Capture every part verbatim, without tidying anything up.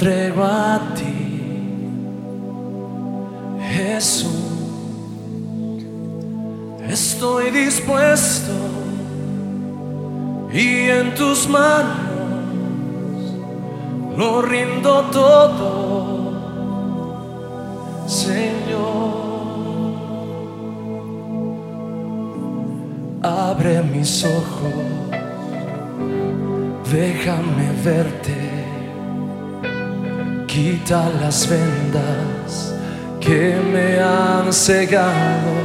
entrego a ti, Jesús. Estoy dispuesto y en tus manos lo rindo todo, Señor. Abre mis ojos, déjame verte, quita las vendas que me han cegado.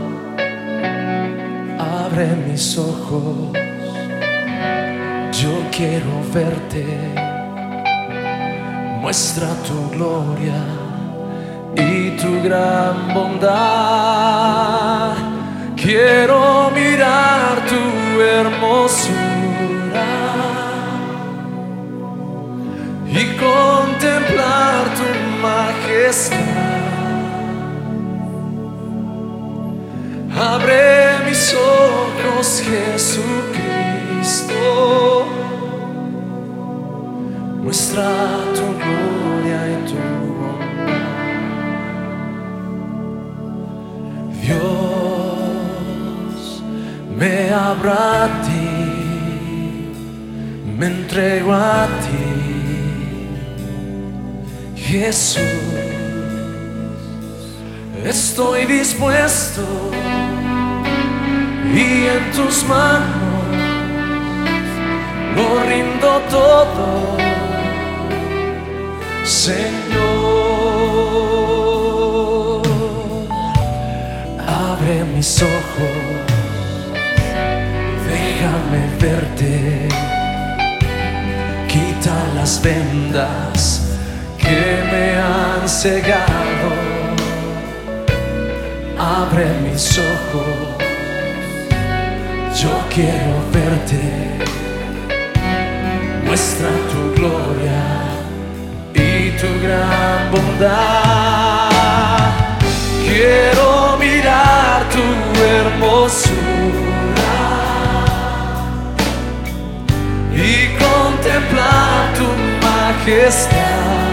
Abre mis ojos, yo quiero verte, muestra tu gloria y tu gran bondad. Quiero mirar tu hermosura y contemplar tu majestad. Abre mis ojos, Jesucristo, muestra tu gloria y tu bondad. Dios, me abro a ti, me entrego a ti, Jesús. Estoy dispuesto y en tus manos lo rindo todo, Señor. Abre mis ojos, déjame verte, quita las vendas que me han cegado. Abre mis ojos, yo quiero verte, muestra tu gloria y tu gran bondad. Quiero mirar tu hermosura y contemplar tu majestad.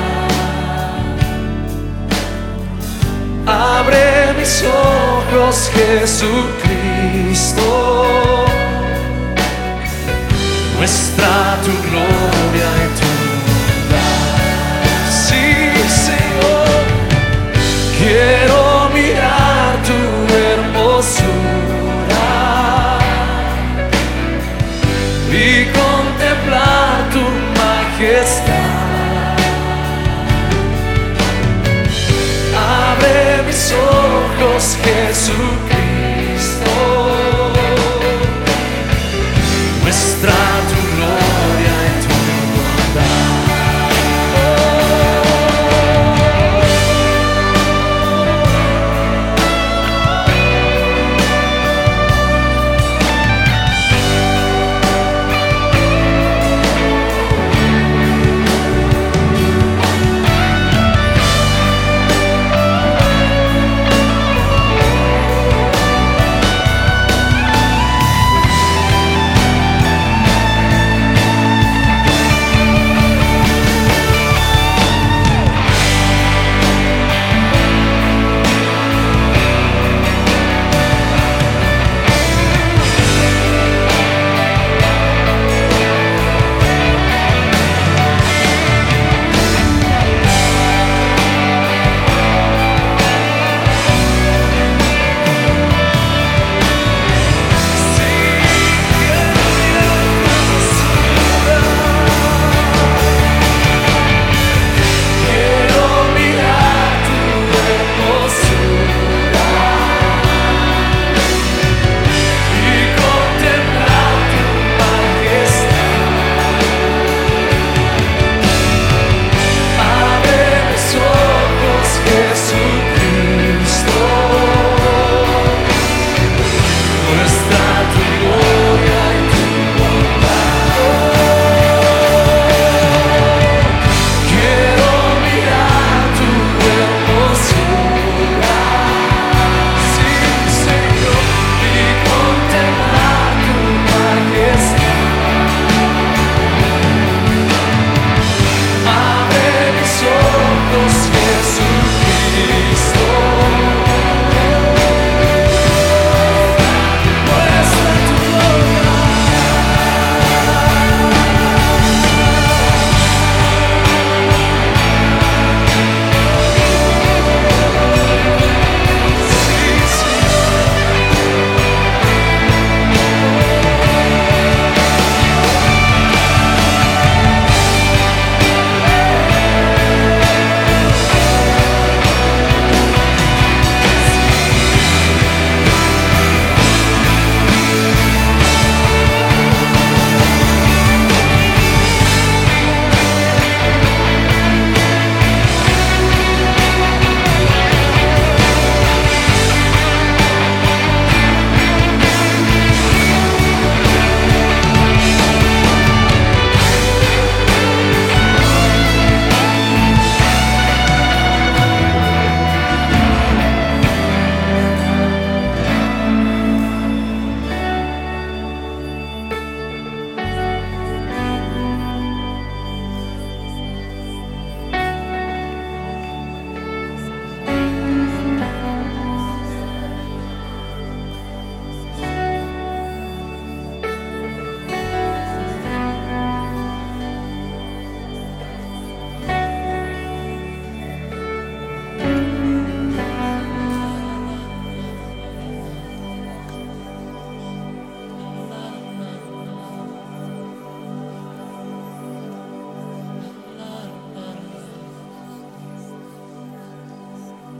Abre mis ojos, Jesucristo, muestra tu gloria y tu bondad. Sí, Señor, quiero mirar tu hermosura y contemplar tu majestad. Abre mis ojos, Jesucristo, muestra tu